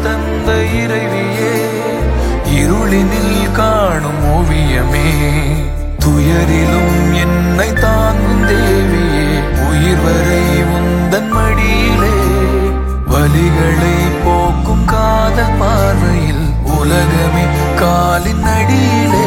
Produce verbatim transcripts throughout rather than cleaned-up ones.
தந்த இறைவியே, இருளினில் காணும் ஓவியமே, துயரிலும் என்னை தாங்கும் தேவியே, உயிர் வரை உந்தன் மடியிலே, வலிகளை போக்கும் காதல் பார்வையில் உலகமே காலின் அடியிலே.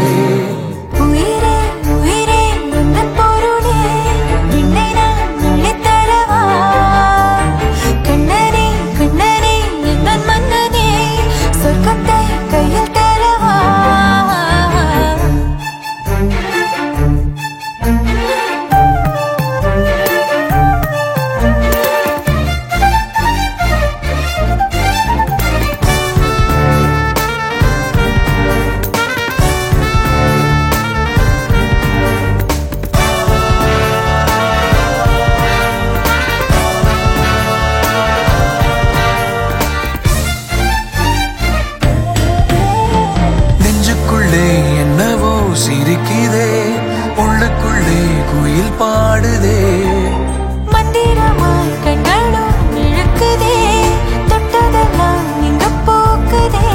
என்னவோ சிரிக்குதே, உள்ளுக்குள்ளே குயில் பாடுதே, மந்திரமாய் கண்களும் இழுக்குதே, தொட்டதெல்லாம் இங்க போக்குதே.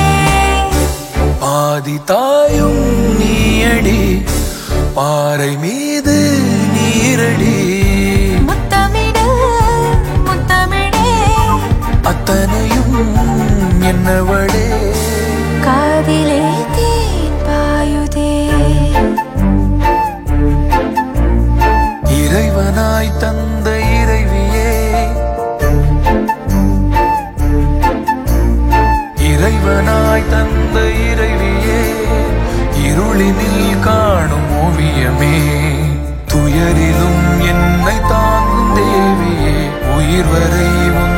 பாதி தாயும் நீயடி, பாறை மீது நீரடி, முத்தமிடு முத்தமிழே, அத்தனையும் என்னவளே, காதிலே தேன் பாயுதே. இறைவனாய் தந்த இறைவியே, இறைவனாய் தந்த இறைவியே, இருளினில் காணும் ஓவியமே, துயரிலும் என்னை தாங்கும் தேவியே, உயிர் வரை